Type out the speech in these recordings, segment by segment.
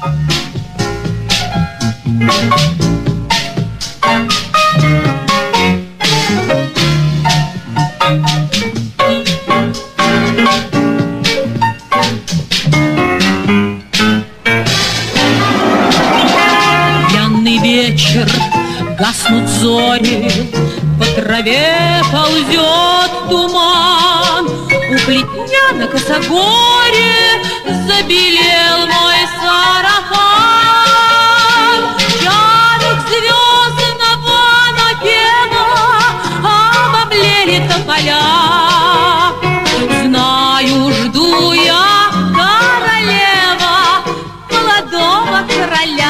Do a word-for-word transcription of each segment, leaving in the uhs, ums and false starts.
Пьяный вечер, гаснут зори, по траве ползет туман. У плетня на косогоре забелел мой сарафан. Ярых звездного напева обомлели тополя. Знаю, жду я королева молодого короля.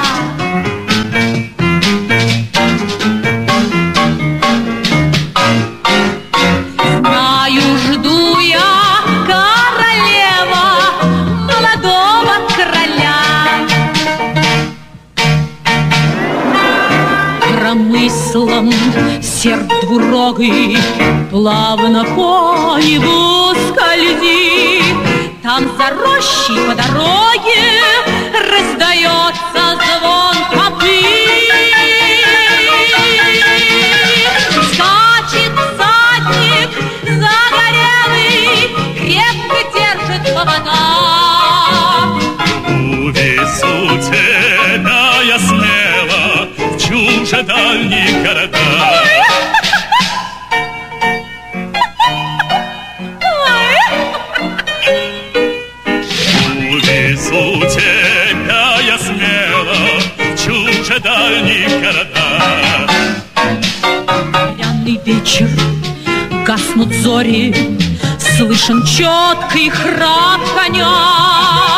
Промыслом серп двурогой плавно по небу скользи. Там за рощей по дороге раздается звон копыт. Скачет всадник загорелый, крепко держит повода. Увезу тебя я смело в чуже дальние города. Увезу тебя я смело в чуже дальние города. Пьяный вечер, гаснут зори, слышен четкий храп коня.